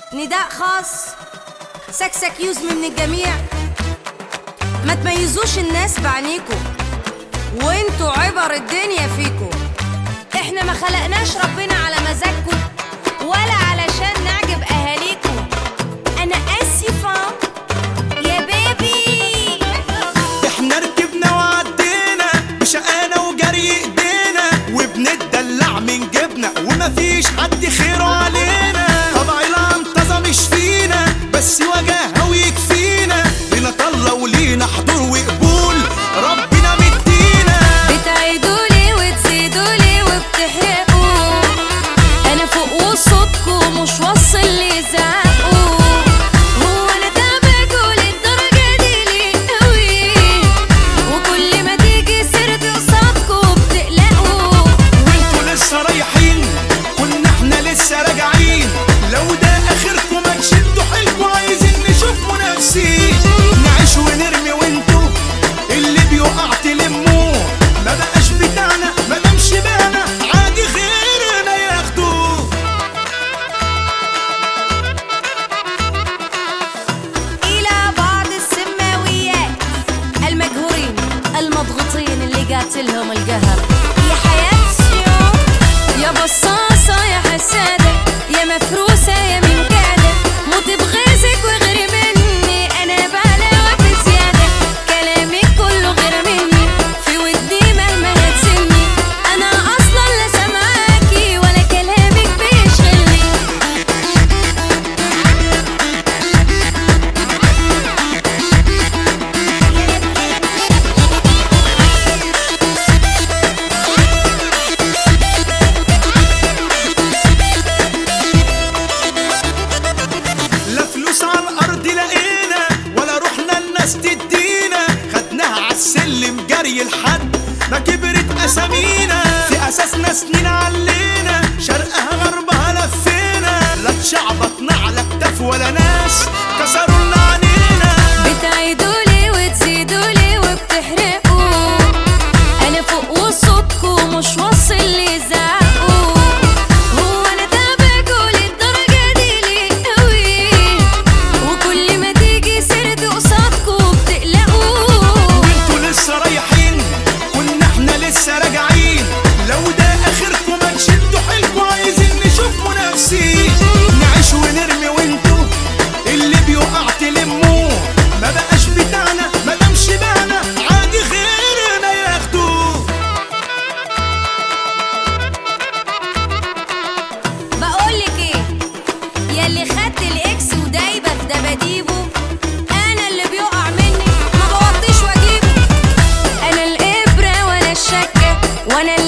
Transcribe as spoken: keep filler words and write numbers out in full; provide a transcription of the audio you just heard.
نداء خاص سكسك يوزم من الجميع. ما تميزوش الناس بعينيكوا، وانتوا عبر الدنيا فيكوا. احنا ما خلقناش ربنا على مزاجكوا ولا علشان نعجب اهاليكوا. انا اسفة يا بيبي. احنا ركبنا وعدينا بشقانا وجري ايدينا، وبنتدلع من جبنا ومفيش حد خيره علينا. طبع العنطزة مش فينا، بس وجاهه ويكفينا. لينا طلة ولينا حضور وقبول، ربنا مدينا. بتعيدولي وتزيدولي وبتحرقوا، انا فوق وصوتكوا مش واصل لي زعقوا. هو انا تابعكوا للدرجة دي ليه قوي؟ وكل ما تيجي سيرتي قصادكوا بتقلقوا. وانتوا لسه رايحين كنا احنا لسه راجعين. لو ده اخركم ما تشدوا حيلكوا، عايزين نشوف منافسين. نعيش ونرمي وانتوا اللي بيقع تلموه. ما بقاش بتاعنا ما دامش بانا، عادي غيرنا ياخدوه. الى بعض السماويات المجهورين المضغوطين اللي جاتلهم القهر. يا حياة السيوف يا بصاصة يا حسادة يا مفروسة يا منكادة، موتي بغيظك وغيري مني. انا بعلاوة بزيادة، كلامك كله غير مني. في ودني مهما هتسني، انا اصلا لا سامعاكي ولا كلامك بيشغلني. لا فلوس على الارض لقينا، ولا رحنا الناس تدينا. خدناها عالسلم جري لحد ما كبرت اسامينا. في اساسنا سنين علينا، شرقها غربها لفينا. لا اتشعبطنا على كتاف ولا ناس كسروا لنا عنينا. بتعيدولي وتزيدولي وبتحرقوا، انا فوق وصوتكوا مش واصل لي زعقوا. هو انا تابعكوا للدرجة دي ليه قوي؟ وكل ما تيجي سيرتي قصادكوا بتقلقوا. وانتوا لسه رايحين كنا احنا لسه راجعين. لو ده اخركم ما تشدوا حيلكوا، عايزين نشوف منافسين. نعيش ونرمي وانتوا اللي بيقع تلموه. ما بقاش بتاعنا ما دامش بانا، عادي غيرنا ياخدوه. بقولك ايه ياللي خدت الاكس ودايبه في دباديبه، انا اللي بيقع مني ما بوطيش واجيبه. انا الابره وانا الشكه وانا اللي